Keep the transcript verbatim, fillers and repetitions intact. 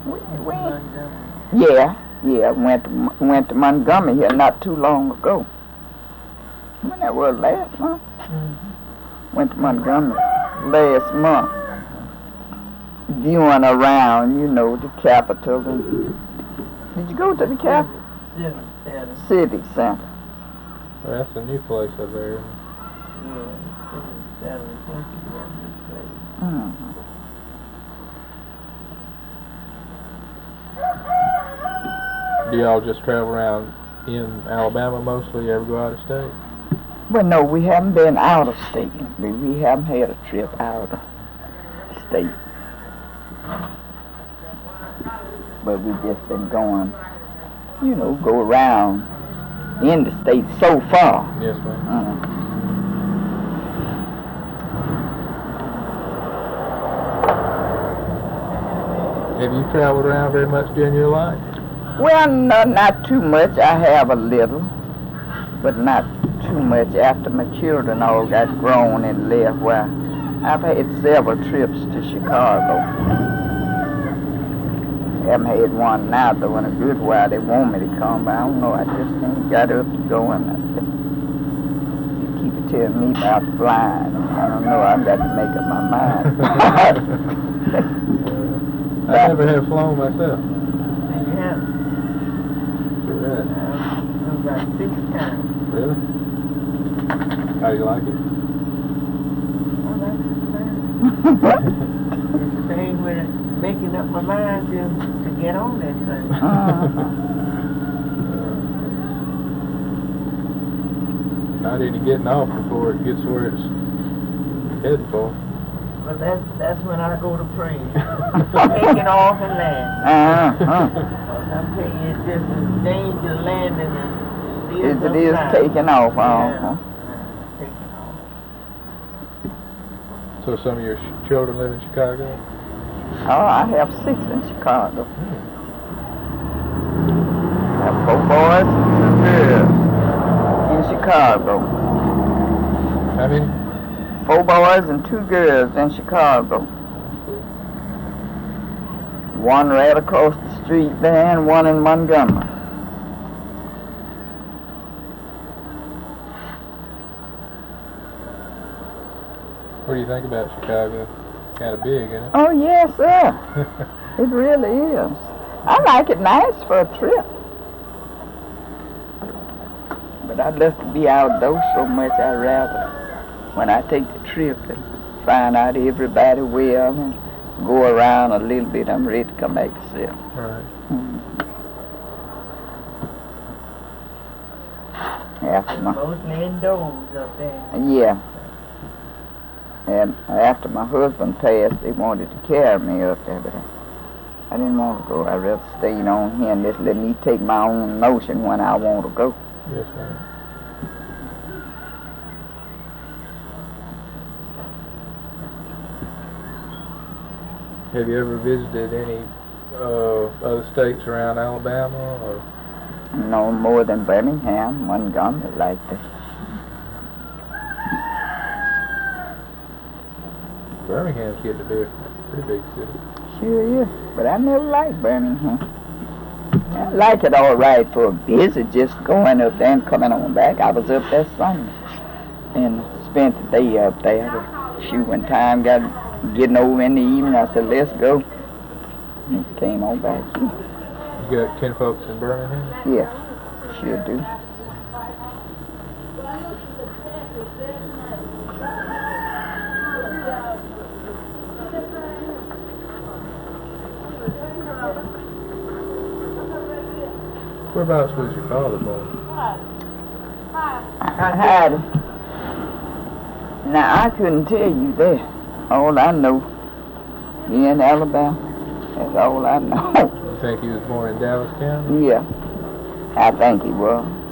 We, we, yeah, yeah. Went to, went to Montgomery here not too long ago. When that was last month. Mm-hmm. Went to Montgomery last month. Viewing around, you know, the Capitol. And, did you go to the Capitol? Yeah, yeah. Civic Center. Well, that's a new place up there. Yeah, Civic Center. Mm-hmm. Do y'all just travel around in Alabama mostly? You ever go out of state? Well, no, we haven't been out of state. We, we haven't had a trip out of state. But we just been going, you know, go around in the state so far. Yes, ma'am. Mm. Have you traveled around very much during your life? Well, no, not too much. I have a little, but not too much. After my children all got grown and left, well, I've had several trips to Chicago. I haven't had one now, though, in a good while. They want me to come, but I don't know. I just ain't got up to go, and they keep it telling me about flying. I don't know. I've got to make up my mind. I never have flown myself. Yeah. Yeah. Uh, about six times. Really? How do you like it? I like it. It's the thing with making up my mind to, to get on that thing. Uh-huh. Not any getting off before it gets where it's headed for. But that's, that's when I go to pray. Taking off and landing. Uh-huh. I'm telling you, it's just as danger landing as it is As it is taking off. Yeah. Uh-huh. Taking off. So some of your sh children live in Chicago? Oh, I have six in Chicago. I have four boys and two girls in Chicago. How many? Four boys and two girls in Chicago. One right across the street there and one in Montgomery. What do you think about Chicago? Kind of big, isn't it? Oh, yes, sir. It really is. I like it nice for a trip. But I love to be outdoors so much, I'd rather, when I take the trip and find out everybody well and go around a little bit, I'm ready to come back to see them. Right. Mm-hmm. After my, Mostly indoors up there. yeah. And after my husband passed, they wanted to carry me up there, but I, I didn't want to go. I'd rather stay on here and just let me take my own notion when I want to go. Yes, ma'am. Have you ever visited any uh, other states around Alabama? Or? No more than Birmingham, Montgomery, like that. Birmingham's getting to be a pretty big city. Sure is, but I never liked Birmingham. I like it all right for a visit, just going up there and coming on back. I was up there Sunday and spent the day up there. But shoot, when time got getting over in the evening, I said, let's go. And came on back here. You got kin folks in Birmingham? Yeah, sure do. Whereabouts was your father born? I had it. Now, I couldn't tell you that. All I know, he in Alabama. That's all I know. You think he was born in Dallas County? Yeah, I think he was.